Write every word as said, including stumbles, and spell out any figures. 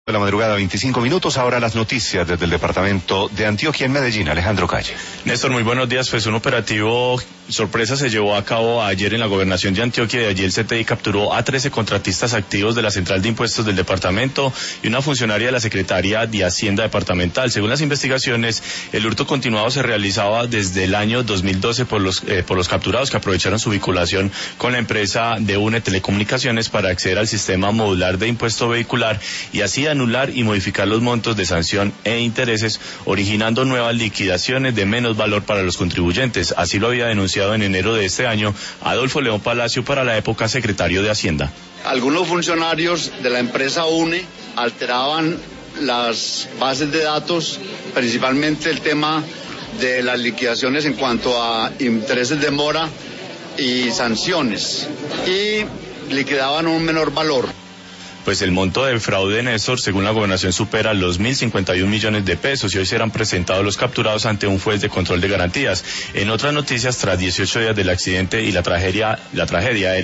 De la madrugada, veinticinco minutos, ahora las noticias desde el departamento de Antioquia en Medellín. Alejandro Calle. Néstor, muy buenos días. Pues un operativo sorpresa se llevó a cabo ayer en la gobernación de Antioquia y allí el C T I capturó a trece contratistas activos de la Central de Impuestos del departamento y una funcionaria de la Secretaría de Hacienda departamental. Según las investigaciones, el hurto continuado se realizaba desde el año dos mil doce por los, eh, por los capturados que aprovecharon su vinculación con la empresa de UNE Telecomunicaciones para acceder al sistema modular de impuesto vehicular y así anular y modificar los montos de sanción e intereses, originando nuevas liquidaciones de menos valor para los contribuyentes. Así lo había denunciado en enero de este año Adolfo León Palacio, para la época secretario de Hacienda. Algunos funcionarios de la empresa UNE alteraban las bases de datos, principalmente el tema de las liquidaciones en cuanto a intereses de mora y sanciones, y liquidaban un menor valor. Pues el monto del fraude, Néstor, según la gobernación, supera los mil cincuenta y un millones de pesos y hoy serán presentados los capturados ante un juez de control de garantías. En otras noticias, tras dieciocho días del accidente y la tragedia, la tragedia aérea